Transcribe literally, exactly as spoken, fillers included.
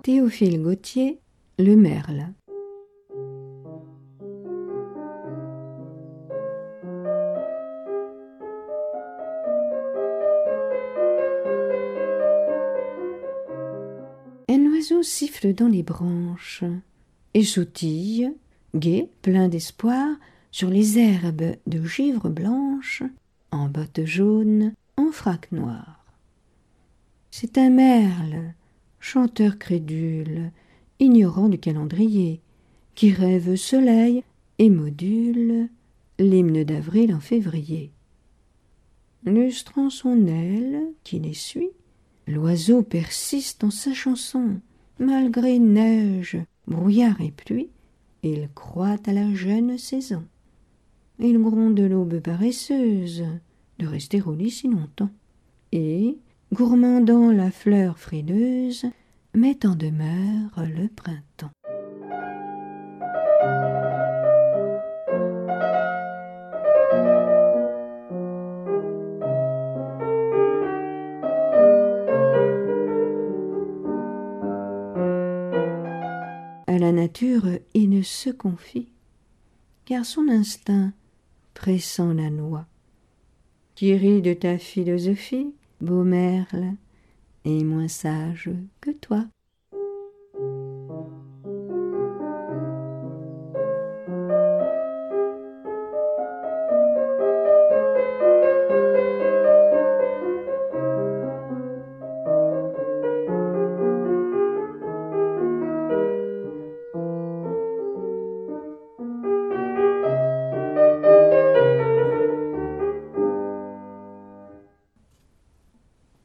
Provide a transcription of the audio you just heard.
Théophile Gautier, Le Merle. Un oiseau siffle dans les branches et sautille, gai, plein d'espoir, sur les herbes de givre blanche, en bottes jaunes, en frac noir. C'est un merle, chanteur crédule, ignorant du calendrier, qui rêve soleil et module l'hymne d'avril en février. Lustrant son aile qui les suit, l'oiseau persiste dans sa chanson, malgré neige, brouillard et pluie, il croit à la jeune saison. Il gronde l'aube paresseuse de rester au lit si longtemps, et, gourmandant la fleur frileuse, met en demeure le printemps. À la nature, il ne se confie, car son instinct pressent la noix. Qui rit de ta philosophie, beau merle, est moins sage que toi.